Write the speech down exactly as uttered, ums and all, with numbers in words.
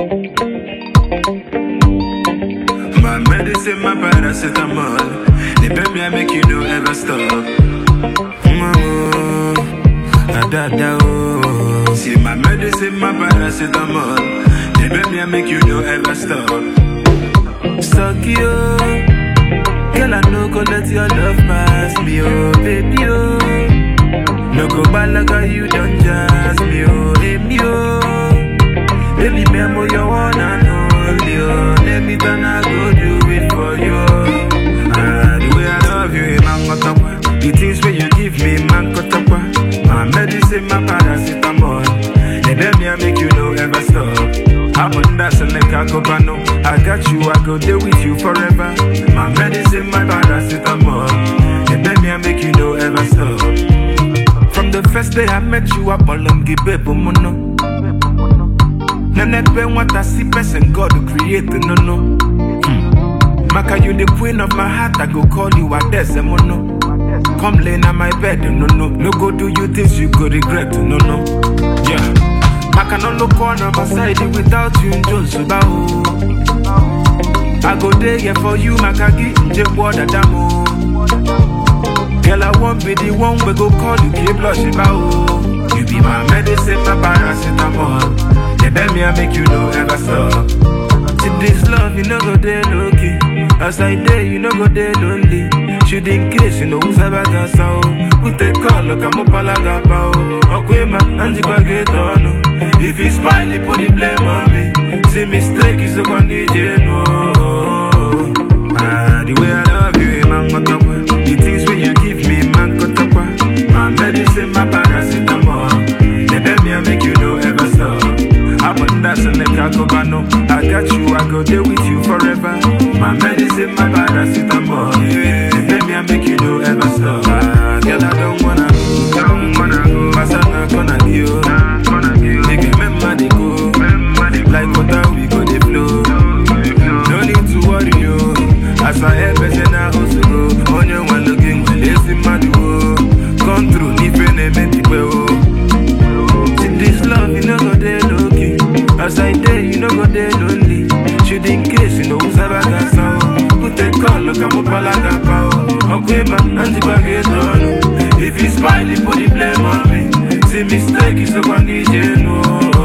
My medicine, my paracetamol. The baby I make you no ever stop. Mama, da da oh. See my medicine, my paracetamol. The baby I make you no ever stop. Suck you, girl I no go let your love pass me, oh baby oh. No go bad like how you done jazz me, oh baby oh. Baby memo you one and only, oh. Let me turn I go do it for you. Ah, the way I love you, man got up. The things when you give me, man got up. My medicine, my paracetamol. The baby I make you no ever stop. I'm on that select I go bano. I got you, I go there with you forever. My medicine, my paracetamol. The baby I make you no ever stop. From the first day I met you, I ball and give baby mono. None ben what I see person God to create no no. Hmm. Maka you the queen of my heart, I go call you a desemono. Come lay on my bed, no no. No go do you things you go regret, no no. Yeah. Maka no look on my side without you, Josuba. I go there yeah, for you, Maka give you water damo. Girl, I won't be the one we go call you, keep blushing about. You be my medicine, my paracetamol. The baby I make you no ever stop. See this love, you no go there low-key. As I there, you no go there lonely. Should in case you know who's about to sound. Who take call, look, I'm up all I got power. Okay, man, and you get on. If you smile, you put the blame on me. See mistake is the one you know. Ah, the way I love you, man, got up. The things when you give me, man, got up. My medicine, my paracetamol. The baby I make you no ever stop. I'm on that select I go bano. I got you, I go there with you forever. My medicine, my paracetamol. Yeah. The baby I make you no ever stop. Ah, girl I don't wanna go, don't wanna go. My son not gonna give you, nah, gonna give you. They get me mad they go, like water we go they flow. No need to worry you. As I help us and I also go. On your one looking, it's in my duo. Come through, nipping and make people. See this love, you know go there low-key. As I there, you know go there lonely. Should in case you know who's ever got sound. Put a call, look, I'm up all I got power. Okay, man, and the bag is on. If you smile, you put the blame on me. See mistake is the one you know.